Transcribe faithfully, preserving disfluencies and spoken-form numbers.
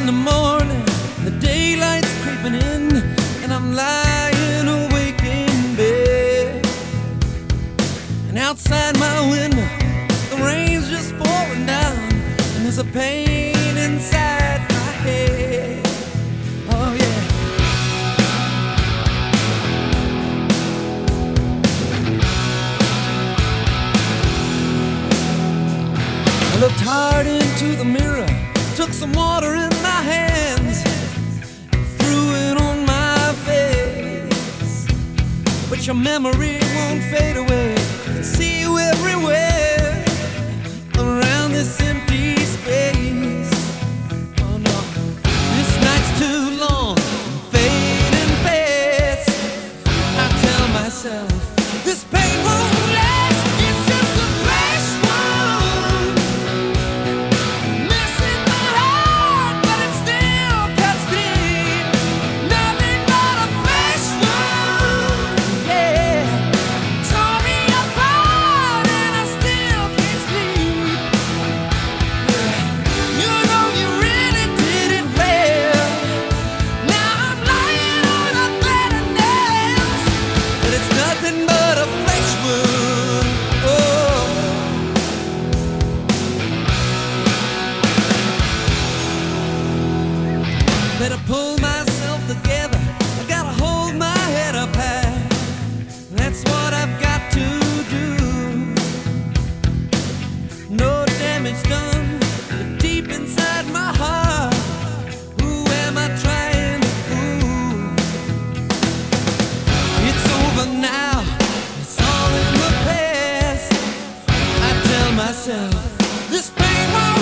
the morning, the daylight's creeping in, and I'm lying awake in bed. And outside my window, the rain's just pouring down, and there's a pain inside my head. Oh yeah. I looked hard into the mirror, took some water in my hands, threw it on my face. But your memory won't fade away, I can see you everywhere around this empty space. Oh no, this night's too long, fading fast. I tell myself, this pain won't last, it's just a flash wound. Missing my heart, but it still cuts deep. Nothing but a flesh wound, yeah. Tore me apart and I still can't sleep. You know you really did it well. Now I'm lying on a bed of nails, but it's nothing but a flesh wound. Oh. Better pull myself together, I gotta hold my head up high. That's what I've got to do. No damage done, but deep inside my heart, who am I trying to fool? It's over now, it's all in the past. I tell myself, this pain won't